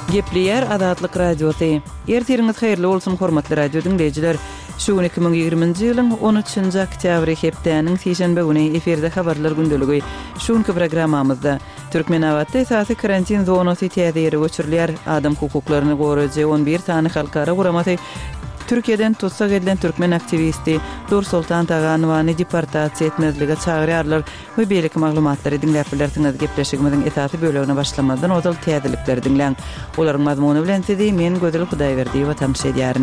Gepleyer Azatlyk radiosu. Ertiriňiz haýyrly bolsun hormatly radio dinleýijiler. Şu 2020-nji ýylyň 13-nji oktýabry hepdeniň seşenbe güni eferde habarlar gündeligi. Şuňky programmamyzda Türkmen awatda esasy karantin zonasy täze göçürilýär. Adam hukuklaryny goraýjy 11 sany halkara guramaty Türkiýeden tutsak edilen Türkmen aktivisti Dur Sultan Taganowany deportasiýa etmezlige çağırýarlar. Bu beýlik maglumatlary dinläp bilersiňiz. Gepleşigimiziň esasy bölegine başlamadan ozal täzelikleri dinleň. Olaryň mazmuny bilen sizi men Gödel Hudaýberdiýewa tamşa edýärin.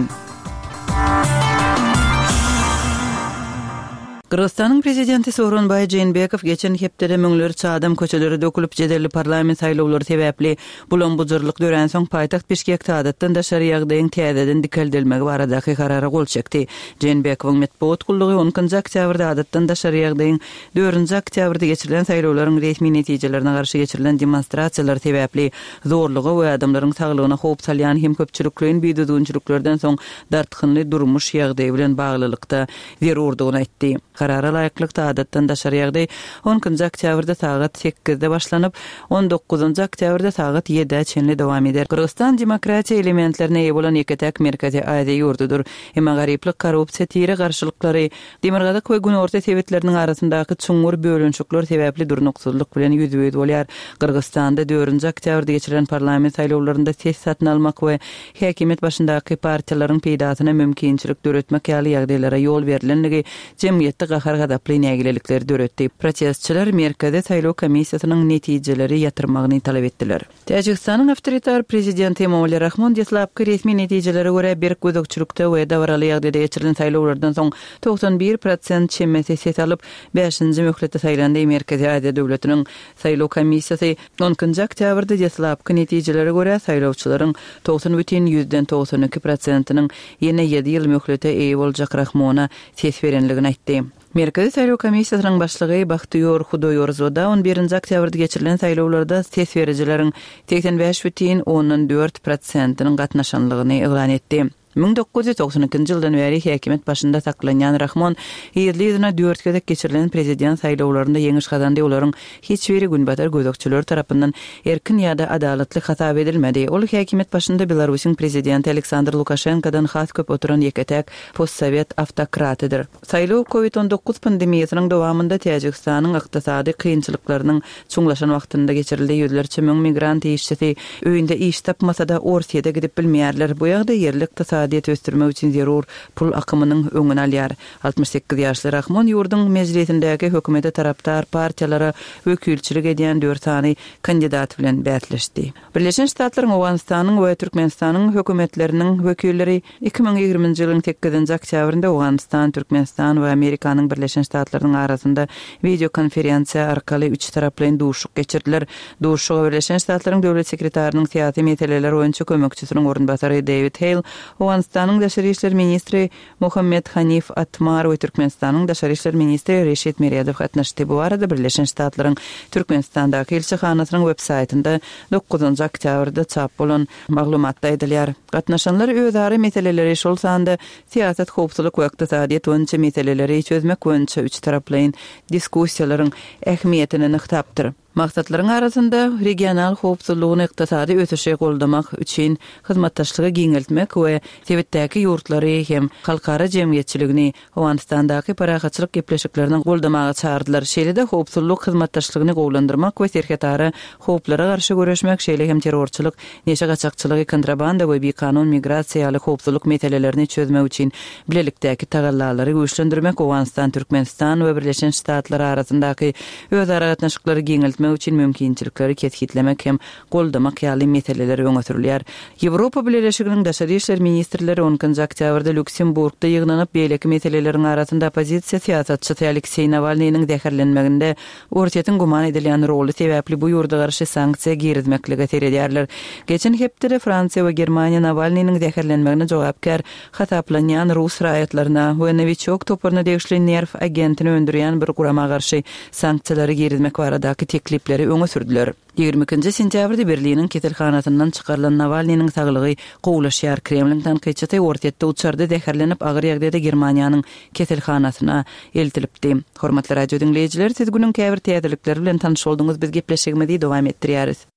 Kırgızstanyň prezidenti Sooronbay Jeenbekow geçen hepdede müňlerçe adam köçeleri dökülüp jederli parlament saýlawlary sebäpli bulan bujurlyk dören soň paýtaxt Bişkekde adatdan da şary ýagdaýyň täzeden dikeldelmegi baradaky karara gol çekdi. Jeenbekowyň metbuat gullugy 10-njy oktýabrda adatdan da şary ýagdaýyň 4-nji oktýabrda geçirilen saýlawlaryň resmi netijelerine garşy geçirilen demonstrasiýalar sebäpli zorlugy we adamlaryň saglygyna howp salýan hem köpçülikliň biýdüdünçülüklerden soň dartgynly durmuş ýagdaýy bilen baglylykda zerurdygyny aýtdy. Karara laýyklykda adatdan da şary ýagdaý 10-njy oktýabrda saat 8-de başlanyp 19-njy oktýabrda saat 7-de çenli dowam eder. Kırgızstan demokratiýa elementlerine eýe bolan ýeketek Merkezi Aziýa ýurdudur. Hem garyplyk, korrupsiýa, tire garşylyklary, demirgazyk we gün orta sebäpleriniň arasyndaky çuňur bölünçükler sebäpli durnuksuzlyk bilen ýüzüýet bolýar. Kırgızstanda 4-nji oktýabrda geçirilen parlament saýlawlarynda ses satyn almak we häkimet başyndaky partiýalaryň peýdasyna mümkinçilik döretmek ýaly ýagdaýlara ýol berilenligi jemgyýetde gahar gadaply nägilelikleri döretdi. Protestçiler Merkezi saýlaw komissiýasynyň netijeleri ýatyrmagyny talap etdiler. Täjikistanyň awtoritar prezidenti Emomali Rahmon deslapky resmi netijelere görä bir gözükçülükde we dawraly ýagdaýda geçirilen saýlawlardan soň 91% çemmesi ses alyp 5-nji möhletde saýlandy. Merkezi Aziýa döwletiniň saýlaw komissiýasy 10-njy oktýabrda deslapky netijelere görä saýlawçylaryň 90,92%-nyň ýene 7 ýyl möhlete eýe boljak Rahmona ses berenligini aýtdy. Merkezi saýlaw komissiýasynyň başlygy Bahtyyor Hudoýorzoda 11-nji oktýabrda geçirilen saýlawlarda ses berijileriň 85,4%-nyň gatnaşanlygyny eglan etdi. 1992-nji ýyldan beri häkimet başynda saklanýan Rahmon ýerliýizine 4 gezek geçirilen prezident saýlawlarynda ýeňiş gazandy. Olaryň hiç biri günbatar gözükçüler tarapyndan erkin ýa-da adalatly hasap edilmedi. Ol häkimet başynda Belarusyň prezidenti Aleksandr Lukashenkodan has köp oturan ýeketek postsowet awtokratydyr. Saýlaw COVID-19 pandemiýasynyň dowamında Täjikistanyň ykdysady kynçylyklarynyň çuňlaşan wagtynda geçirildi. Ýüzlerçe müň migrant işçisi öýünde iş tapmasa da Orsiýada gidip bilmeýärler. Bu ýagda yerlik iqtisadiýet östürmek üçin zerur pul akymynyň öňüne alýar. 68 ýaşly Rahmon ýurduň mejlisindäki hökümete taraptar partiýalara wekilçilik edýän 4 sany kandidat bilen bätleşdi. Birleşen Ştatlaryň, Awganistanyň we Türkmenistanyň hökümetleriniň wekilleri 2020-nji ýylyň 8-nji oktýabrynda Awganistan, Türkmenistan we Amerikanyň Birleşen Ştatlarynyň arasynda video konferensiýa arkaly 3 taraply duşuk geçirdiler. Duşuga Birleşen Ştatlaryň döwlet sekretarinyň syýasy meseleler boýunça kömekçisiniň orunbasary David Hale, Awganistanyň daşary işler ministri Mohammed Hanif Atmar we Türkmenistanyň daşary işler ministri Reşit Meriadow gatnaşdy. Bu arada Birleşen Ştatlaryň Türkmenistandaky elçixanasynyň web saýtynda 9-njy oktýabrda çap bolan maglumatda edilýär. Gatnaşanlar özleri meseleleri şol sanda siýasat, howpsuzlyk we ykdysadiýet boýunça meseleleri çözmek boýunça 3 taraply diskussiýalaryň ähmiýetini nyktapdyr. Maksatlaryň arasynda regional howpsuzlygyny ykdysady ötüşe goldamak üçin hyzmatdaşlygy giňeltmek we sebätdäki ýurtlary hem halkara jemgyýetçiligini Awganistandaky paragatçylyk gepleşiklerini goldamaga çağırdylar. Şeýle-de howpsuzlyk hyzmatdaşlygyny gowlandyrmak we serhetara howplara garşy göreşmek, şeýle hem terrorçylyk, neşe gaçakçylygy, kontrabanda we bekanun migrasiýaly howpsuzlyk meselelerini çözmek üçin bilelikdäki tagallalary güýçlendirmek Awganistan, Türkmenistan we Birleşen Ştatlar arasyndaky özara gatnaşyklary giňeltmek üçin mümkinçilikleri ketgitlemek hem goldamak ýaly meseleler öňe sürilýär. Ýewropa Birleşiginiň daşary işler ministrleri 10-njy oktýabrda Lüksemburgda ýygnanyp beýleki meseleleriň arasynda opozisiýa siýasatçysy Aleksey Navalnyň däherlenmeginde Orsiýatyň guman edilen roly sebäpli bu ýurda garşy sanksiýa girizmeklige seredýärler. Geçen hepde Fransiýa we Germaniýa Navalnyň däherlenmegine jogapkar hasaplanýan Rus raýatlaryna we Novichok topuryna degişli nerv agentini öndürýän bir gurama garşy sanksiýalary girizmek baradaky teklipleri öňe sürdüler. 20-nji sentýabrda Berliniň keselhanasyndan çykarylan Navalnyň saglygy gowlaşýar. Kremlin tanqidçisi Orsiýatda uçarda däherlenip agyr ýagdaýda Germaniýanyň keselhanasyna eltilipdi. Hormatly radio dinleýijiler, siz günüň käbir täzelikleri bilen tanyş bolduňyz. Biz gepleşigimizi dowam etdirýäris.